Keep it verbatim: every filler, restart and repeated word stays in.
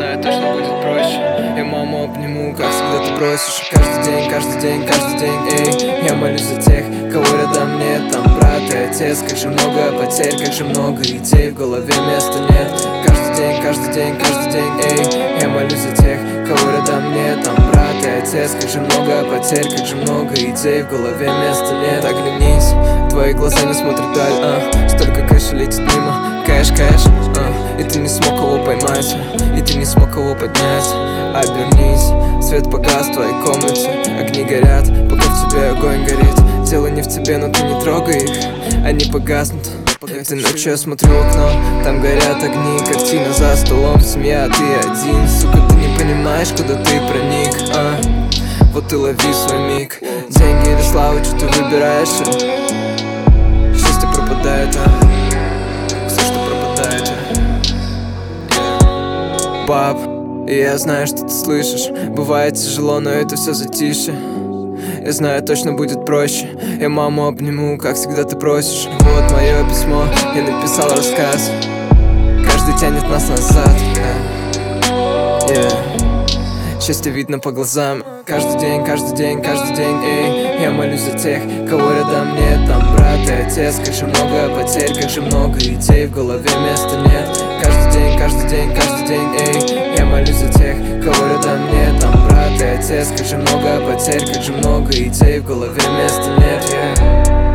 знаю, точно будет проще. Я маму обниму, как всегда ты просишь. Каждый день, каждый день, каждый день, эй. Я молюсь за тех, кого рядом нет. Там брат и отец, как же много потерь, как же много идей, в голове места нет. Каждый день, каждый день, каждый день, эй. Я молюсь за тех, кого рядом нет. Там брат и отец, как же много потерь, как же много идей, в голове места нет. Оглянись, твои глаза не смотрят даль, а столько кэша летит мимо, кэш, кэш, а. И ты не смог его поймать, и ты не смог его поднять. Обернись, свет погас в твоей комнате, огни горят, пока в тебе огонь горит. Дело не в тебе, но ты не трогай их, они погаснут. Этой ночью я смотрю в окно, там горят огни, картина за столом, семья, а ты один. Сука, ты не понимаешь, куда ты проник, а? Вот и лови свой миг. Деньги или слава, что ты выбираешь? Счастье пропадает, а? Все, что пропадает, а? Пап, и я знаю, что ты слышишь. Бывает тяжело, но это все затише. Я знаю, точно будет проще. Я маму обниму, как всегда ты просишь. Вот мое письмо, я написал рассказ. Каждый тянет нас назад, yeah. Yeah. Счастье видно по глазам. Каждый день, каждый день, каждый день, эй. Я молюсь за тех, кого рядом нет. Там брат и отец, как же много потерь, как же много идей, в голове места нет. Каждый день, каждый день, каждый день, эй. Я молюсь за тех, кого рядом нет. Там брат и отец, как же много потерь, как же много идей, в голове места нет, yeah.